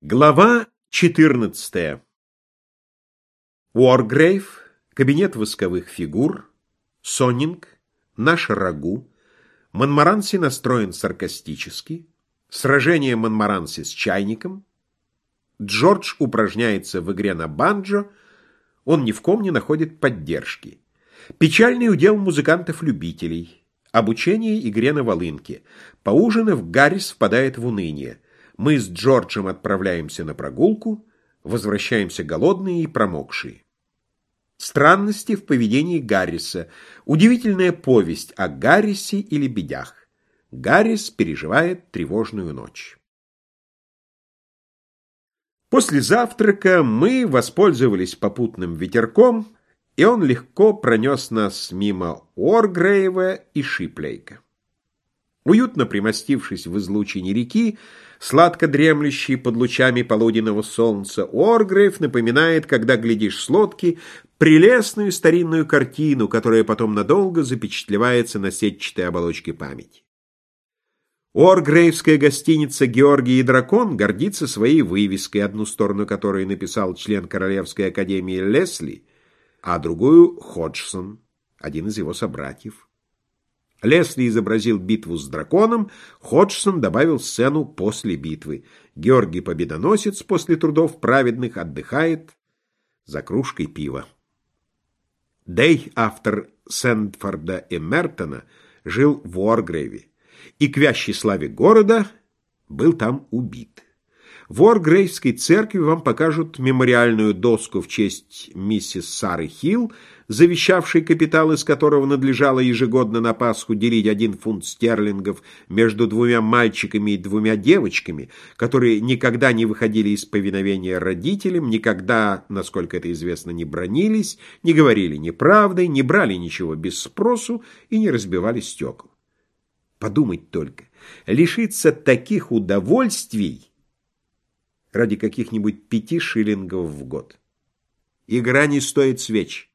Глава 14. Уоргрейв, кабинет восковых фигур, Соннинг, наш рагу, Монморанси настроен саркастически, сражение Монморанси с чайником, Джордж упражняется в игре на банджо, он ни в ком не находит поддержки, печальный удел музыкантов-любителей, обучение игре на волынке, поужинав, Гаррис впадает в уныние. Мы с Джорджем отправляемся на прогулку, возвращаемся голодные и промокшие. Странности в поведении Гарриса. Удивительная повесть о Гаррисе и лебедях. Гаррис переживает тревожную ночь. После завтрака мы воспользовались попутным ветерком, и он легко пронес нас мимо Уоргрейва и Шиплейка. Уютно примостившись в излучине реки, сладко дремлющий под лучами полуденного солнца, Уоргрейв напоминает, когда глядишь с лодки, прелестную старинную картину, которая потом надолго запечатлевается на сетчатой оболочке памяти. Уоргрейвская гостиница «Георгий и дракон» гордится своей вывеской, одну сторону которой написал член Королевской академии Лесли, а другую — Ходжсон, один из его собратьев. Лесли изобразил битву с драконом, Ходжсон добавил сцену после битвы. Георгий Победоносец после трудов праведных отдыхает за кружкой пива. Дэй, автор Сэндфорда и Мертона, жил в Уоргрейве и к вящей славе города был там убит. В Уоргрейвской церкви вам покажут мемориальную доску в честь миссис Сары Хилл, завещавшей капитал, из которого надлежало ежегодно на Пасху делить 1 фунт стерлингов между 2 мальчиками и 2 девочками, которые никогда не выходили из повиновения родителям, никогда, насколько это известно, не бранились, не говорили неправды, не брали ничего без спросу и не разбивали стекол. Подумать только, лишиться таких удовольствий ради каких-нибудь 5 шиллингов в год. Игра не стоит свеч.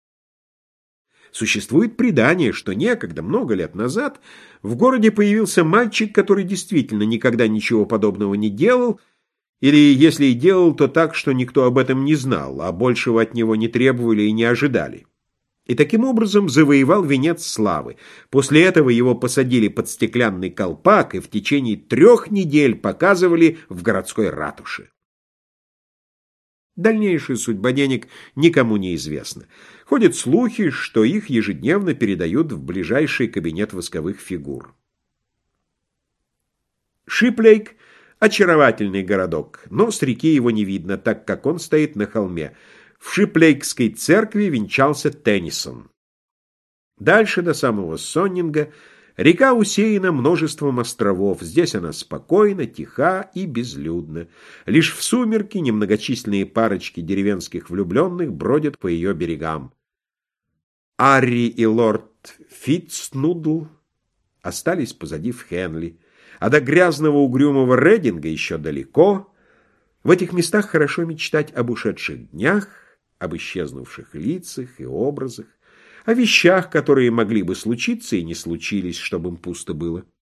Существует предание, что некогда, много лет назад, в городе появился мальчик, который действительно никогда ничего подобного не делал, или, если и делал, то так, что никто об этом не знал, а большего от него не требовали и не ожидали. И таким образом завоевал венец славы. После этого его посадили под стеклянный колпак и в течение 3 недель показывали в городской ратуше. Дальнейшая судьба денег никому не известна. Ходят слухи, что их ежедневно передают в ближайший кабинет восковых фигур. Шиплейк — очаровательный городок, но с реки его не видно, так как он стоит на холме. В Шиплейкской церкви венчался Теннисон. Дальше, до самого Соннинга, река усеяна множеством островов. Здесь она спокойна, тиха и безлюдна. Лишь в сумерки немногочисленные парочки деревенских влюбленных бродят по ее берегам. Арри и лорд Фитцнудл остались позади в Хенли, а до грязного угрюмого Рединга еще далеко. В этих местах хорошо мечтать об ушедших днях, об исчезнувших лицах и образах, о вещах, которые могли бы случиться и не случились, чтобы им пусто было.